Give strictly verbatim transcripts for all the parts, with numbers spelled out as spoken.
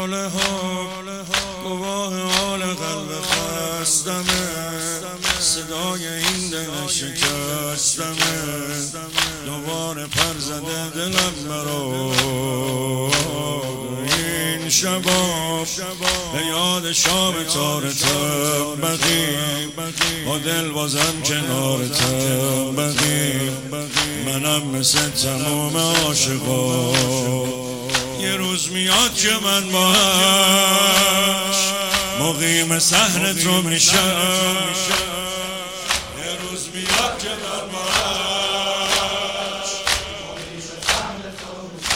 حال حال گواه حال قلب خستمه، صدای این دل شکستمه، دوباره پر زده دلم برا این شبا به یاد شام تارتم بقی با دل بازم کنار تم بقی منم مثل تمام عاشقا یه روز میاد که من باش مقیم صحن تو میشم، یه روز میاد که من باش مقیم صحن تو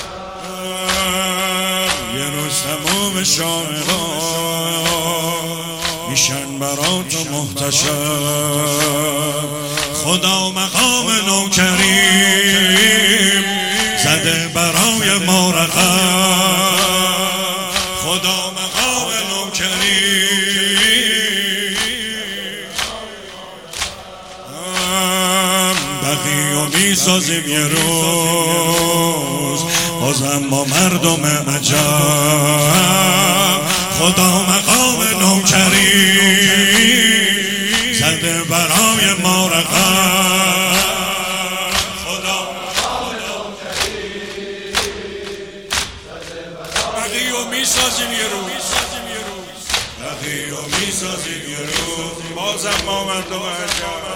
میشم، یه روز تمام شاعرها میشن برا تو محتشم، خدا مقام نوکریم زده برای ما رقم، خدا مقام نوکریم بقی و میسازیم یه روز بازم ما مردم عجب، خدا مقام نوکریم زده برای ما رقم، میسازیم یه روز بقی و میسازیم یه روز بازم ما مردم عجب،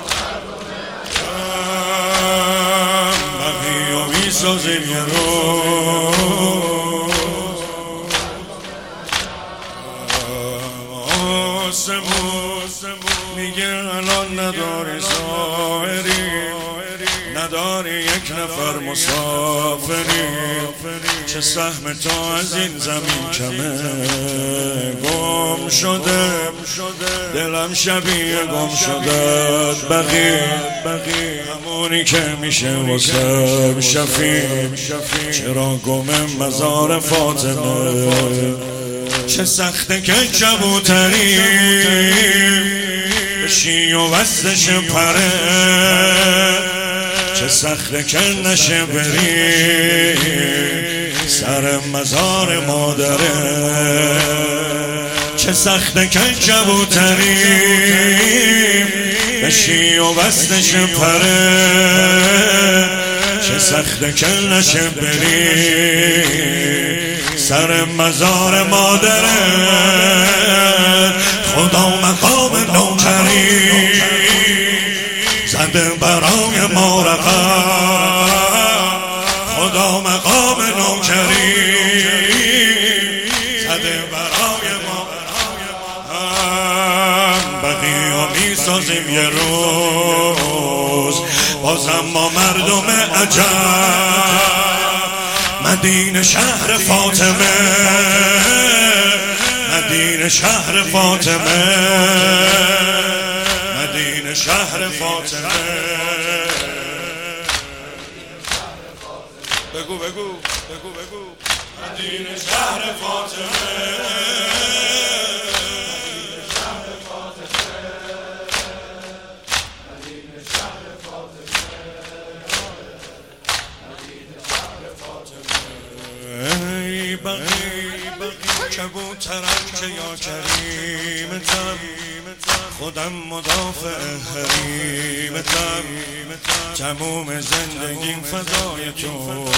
بقی و میسازیم یه روز آسمون میگه الان نداری ظاهری، نداری یک نفر مسافری، چه سهم تو از این زمین کمه، گم شده دلم شبیه گم شده بقی همونی که میشه واسه شفیع، چرا گمه مزار فاطمه، چه سخته که کبوتری بشی و وزش پره، چه سخته که نشه بری سر مزار مادره، چه سخته که کبوتری بشی و وزش پره، چه سخته که نشه بری سر مزار مادره، خدا مقام نوکری زده برای ما رقم، خدا مقام نوکری زده برای ما رقم، بقی و میسازیم یه روز بازم ما مردم عجب، مدینه شهر فاطمه، مدینه شهر فاطمه، مدینه شهر فاطمه، بگو بگو بگو بگو مدینه شهر فاطمه، کبوترم که یا کریمتم، خودم مدافع حریمتم، تموم زندگیم فدای تو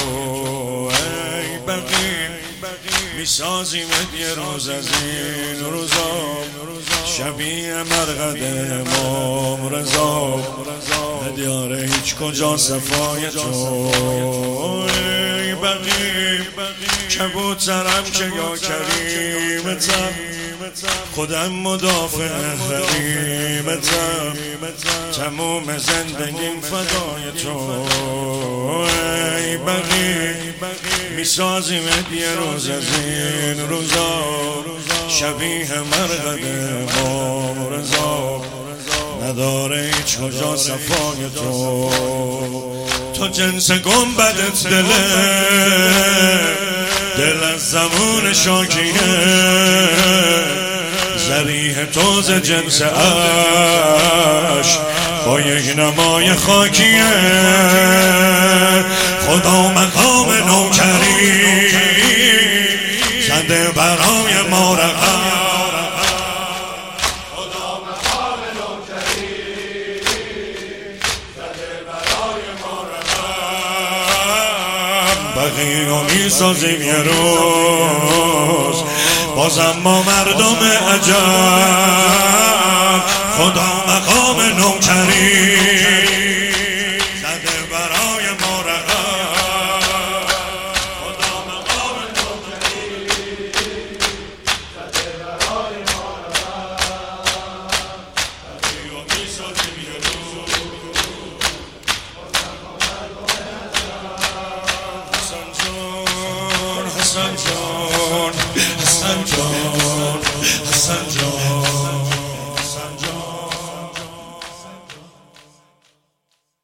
ای بقی، میسازیمت یه روز از این روزا شبیه مرقد امام رضا، ندیاره هیچ کجا صفای تو ای بقی، کبوترم که یا کریمتم، خودم مدافع حریمتم، تموم زندگیم فدای تو ای بقی، میسازیمت یه روز از این روزا شبیه مرقد امام رضا، نداره هیچ کجا صفای تو، تو جنس گنبدت دله، دل از زمان شاکیه، زریح توز جنس عشق با یک نمای خاکیه، خدا مقام نوکری زده برای ما رقم. بقیه رو میسازیم یه روز، بازم ما مردم عجب، خدا مقام نوکری زده برای ما رقم. خدا مقام نوکری زده برای ما رقم. بقیه رو میسازیم یه روز، بازم ما مردم عجب. حسن جان حسن جان حسن جان